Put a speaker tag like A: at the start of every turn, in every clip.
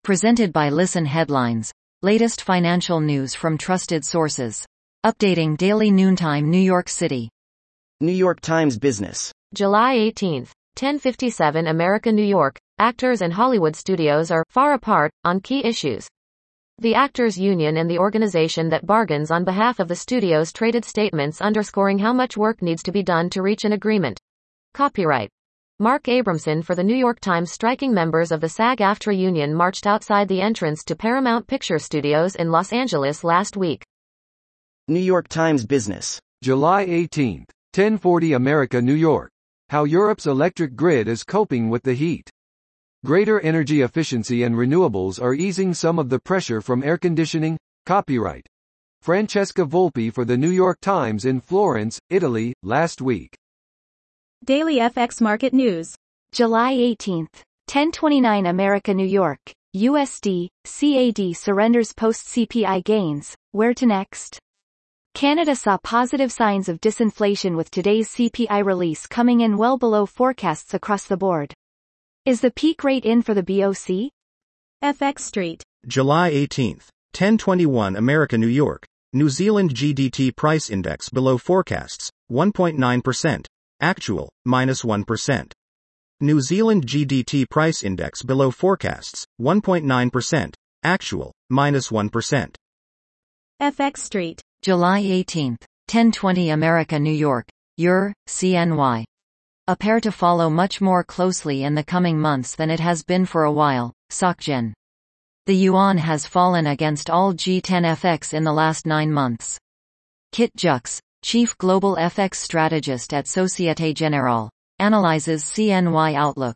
A: Presented by Listen Headlines. Latest financial news from trusted sources. Updating daily noontime New York City.
B: New York Times Business.
C: July 18, 10:57 America, New York. Actors and Hollywood studios are far apart on key issues. The Actors Union and the organization that bargains on behalf of the studios traded statements underscoring how much work needs to be done to reach an agreement. Copyright Mark Abramson for the New York Times. Striking members of the SAG-AFTRA union marched outside the entrance to Paramount Picture Studios in Los Angeles last week.
B: New York Times Business.
D: July 18, 10:40 America, New York. How Europe's electric grid is coping with the heat. Greater energy efficiency and renewables are easing some of the pressure from air conditioning. Copyright Francesca Volpi for the New York Times in Florence, Italy, last week.
E: Daily FX Market News.
F: July 18, 10:29 America, New York. USD, CAD surrenders post-CPI gains. Where to next? Canada saw positive signs of disinflation with today's CPI release coming in well below forecasts across the board. Is the peak rate in for the BOC?
E: FX Street.
G: July 18, 10:21 America, New York. New Zealand GDT price index below forecasts, 1.9%. Actual, -1%. New Zealand GDT price index below forecasts, 1.9%. Actual, -1%.
E: FX Street.
A: July 18, 10:20 America, New York. EUR, CNY. A pair to follow much more closely in the coming months than it has been for a while. SocGen. The yuan has fallen against all G10 FX in the last 9 months. Kit Jux, Chief Global FX Strategist at Societe Generale, analyzes CNY outlook.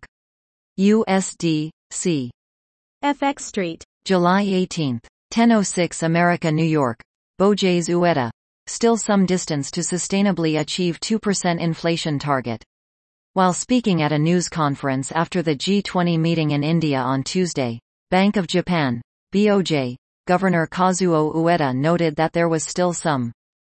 A: USD, C.
E: FX Street.
A: July 18, 10:06 America, New York. Borges Ueda. Still some distance to sustainably achieve 2% inflation target. While speaking at a news conference after the G20 meeting in India on Tuesday, Bank of Japan, BOJ, Governor Kazuo Ueda noted that there was still some.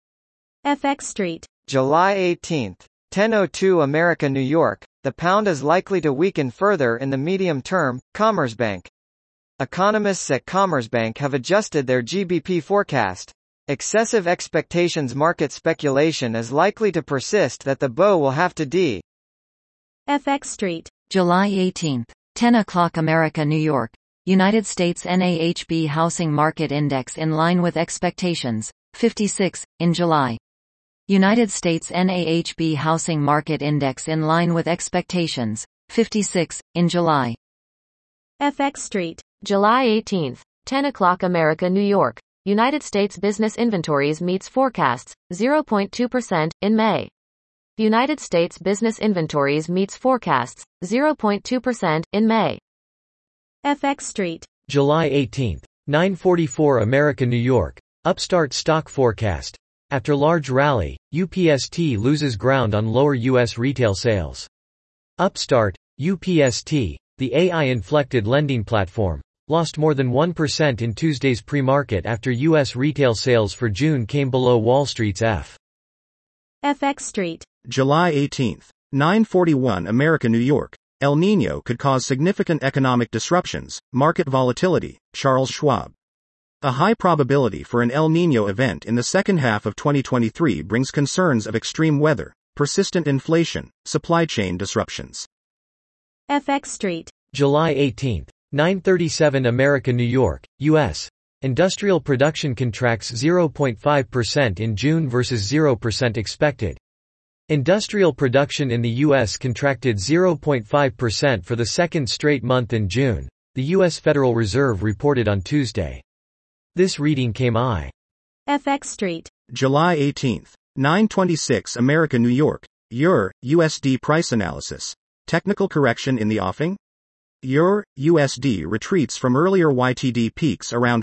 E: FX Street.
H: July 18, 10:02 America, New York. The pound is likely to weaken further in the medium term. Commerzbank. Economists at Commerzbank have adjusted their GBP forecast. Excessive expectations. Market speculation is likely to persist that the BO will have to d.
E: FX Street.
A: July 18, 10 o'clock America, New York. United States NAHB Housing Market Index in line with expectations, 56, in July. United States NAHB Housing Market Index in line with expectations, 56, in July.
E: FX Street.
C: July 18, 10 o'clock America, New York. United States business inventories meets forecasts, 0.2%, in May. United States business inventories meets forecasts, 0.2%, in May.
E: FX Street.
I: July 18, 9:44 America, New York. Upstart stock forecast. After large rally, UPST loses ground on lower U.S. retail sales. Upstart, UPST, the AI-inflected lending platform, lost more than 1% in Tuesday's pre-market after U.S. retail sales for June came below Wall Street's
E: FX Street.
G: July 18, 9:41 America, New York. El Niño could cause significant economic disruptions, market volatility, Charles Schwab. A high probability for an El Niño event in the second half of 2023 brings concerns of extreme weather, persistent inflation, supply chain disruptions.
E: FX Street.
I: July 18, 9:37 America, New York, U.S. Industrial production contracts 0.5% in June versus 0% expected. Industrial production in the U.S. contracted 0.5% for the second straight month in June, the U.S. Federal Reserve reported on Tuesday. This reading came
E: FX Street.
G: July 18, 9:26 America, New York. EUR, USD price analysis. Technical correction in the offing? EUR, USD retreats from earlier YTD peaks around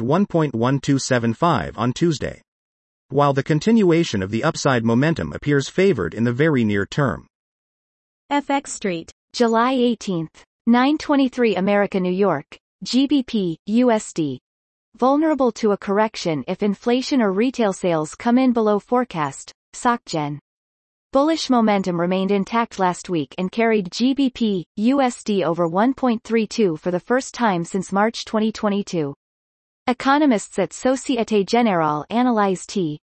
G: 1.1275 on Tuesday, while the continuation of the upside momentum appears favored in the very near term.
E: FX Street.
F: July 18, 9:23 America, New York. GBP, USD. Vulnerable to a correction if inflation or retail sales come in below forecast. SocGen. Bullish momentum remained intact last week and carried GBP USD over 1.32 for the first time since March 2022. Economists at Société Générale analyze T